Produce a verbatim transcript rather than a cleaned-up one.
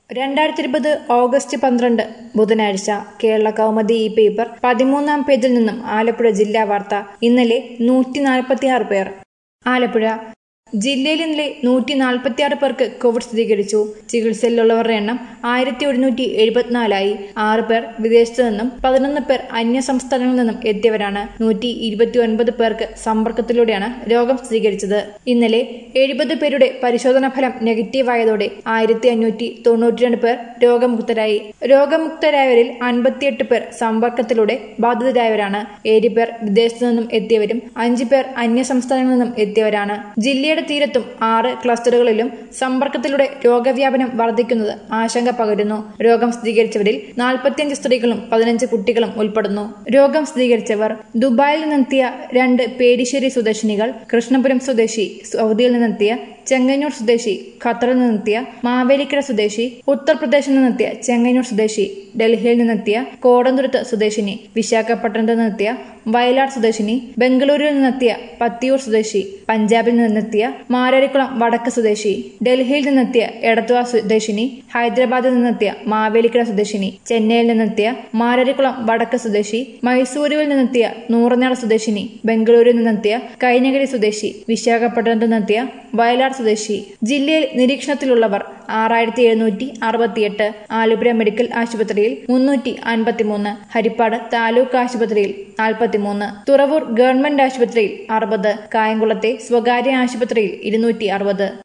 രണ്ടായിരത്തി ഇരുപത് ഓഗസ്റ്റ് പന്ത്രണ്ട് ബുധനാഴ്ച കേരള കൗമുദി ഈ പേപ്പർ പതിമൂന്നാം പേജിൽ നിന്നും ആലപ്പുഴ ജില്ലാ വാർത്ത. ഇന്നലെ നൂറ്റി നാൽപ്പത്തിയാറ് പേർ. ആലപ്പുഴ ജില്ലയിൽ ഇന്നലെ നൂറ്റി നാൽപ്പത്തിയാറ് പേർക്ക് കോവിഡ് സ്ഥിരീകരിച്ചു. ചികിത്സയിലുള്ളവരുടെ എണ്ണം ആയിരത്തി ഒരുന്നൂറ്റി എഴുപത്തിനാലായി. ആറ് പേർ വിദേശത്തു നിന്നും പതിനൊന്ന് പേർ അന്യ സംസ്ഥാനങ്ങളിൽ നിന്നും എത്തിയവരാണ്. നൂറ്റി ഇരുപത്തി ഒൻപത് പേർക്ക് സമ്പർക്കത്തിലൂടെയാണ് രോഗം സ്ഥിരീകരിച്ചത്. ഇന്നലെ എഴുപത് പേരുടെ പരിശോധനാ ഫലം നെഗറ്റീവായതോടെ ആയിരത്തി അഞ്ഞൂറ്റി തൊണ്ണൂറ്റി രണ്ട് പേർ രോഗമുക്തരായി. രോഗമുക്തരായവരിൽ അൻപത്തിയെട്ട് പേർ സമ്പർക്കത്തിലൂടെ ബാധിതരായവരാണ്. ഏഴ് പേർ വിദേശത്തു നിന്നും എത്തിയവരും അഞ്ച് പേർ അന്യ സംസ്ഥാനങ്ങളിൽ നിന്നും എത്തിയവരാണ്. ജില്ലയുടെ തീരത്തും ആറ് ക്ലസ്റ്ററുകളിലും സമ്പർക്കത്തിലൂടെ രോഗവ്യാപനം വർദ്ധിക്കുന്നത് ആശങ്ക പകരുന്നു. രോഗം സ്ഥിരീകരിച്ചവരിൽ നാൽപ്പത്തിയഞ്ച് സ്ത്രീകളും പതിനഞ്ച് കുട്ടികളും ഉൾപ്പെടുന്നു. രോഗം സ്ഥിരീകരിച്ചവർ ദുബായിൽ നിന്നെത്തിയ രണ്ട് പേരിശ്ശേരി സ്വദേശിനികൾ, കൃഷ്ണപുരം സ്വദേശി, സൗദിയിൽ നിന്നെത്തിയ ചെങ്ങന്നൂർ സ്വദേശി, ഖത്തറിൽ നിന്നെത്തിയ മാവേലിക്കര സ്വദേശി, ഉത്തർപ്രദേശിൽ നിന്നെത്തിയ ചെങ്ങന്നൂർ സ്വദേശി, ഡൽഹിയിൽ നിന്നെത്തിയ കോടന്തുരുത്ത് സ്വദേശിനി, വിശാഖപട്ടണത്തിൽ നിന്നെത്തിയ വയലാർ സ്വദേശിനി, ബംഗളൂരുവിൽ നിന്നെത്തിയ പത്തിയൂർ സ്വദേശി, പഞ്ചാബിൽ നിന്നെത്തിയ മാരാരിക്കുളം വടക്ക് സ്വദേശി, ഡൽഹിയിൽ നിന്നെത്തിയ എടത്വ സ്വദേശിനി, ഹൈദരാബാദിൽ നിന്നെത്തിയ മാവേലിക്കര സ്വദേശിനി, ചെന്നൈയിൽ നിന്നെത്തിയ മാരാരിക്കുളം വടക്ക് സ്വദേശി, മൈസൂരുവിൽ നിന്നെത്തിയ നൂറനാട് സ്വദേശിനി, ബംഗളൂരുവിൽ നിന്നെത്തിയ കൈനഗിരി സ്വദേശി, വിശാഖപട്ടണത്തിൽ നിന്നെത്തിയ വയലാർ സ്വദേശി. ജില്ലയിൽ നിരീക്ഷണത്തിലുള്ളവർ ആറായിരത്തി എഴുന്നൂറ്റി അറുപത്തിയെട്ട്. ആലപ്പുഴ മെഡിക്കൽ ആശുപത്രിയിൽ മുന്നൂറ്റി അൻപത്തിമൂന്ന്, ഹരിപ്പാട് താലൂക്ക് ആശുപത്രിയിൽ നാൽപ്പത്തിമൂന്ന്, തുറവൂർ ഗവൺമെന്റ് ആശുപത്രിയിൽ അറുപത്, കായംകുളത്തെ സ്വകാര്യ ആശുപത്രിയിൽ ഇരുന്നൂറ്റി അറുപത്.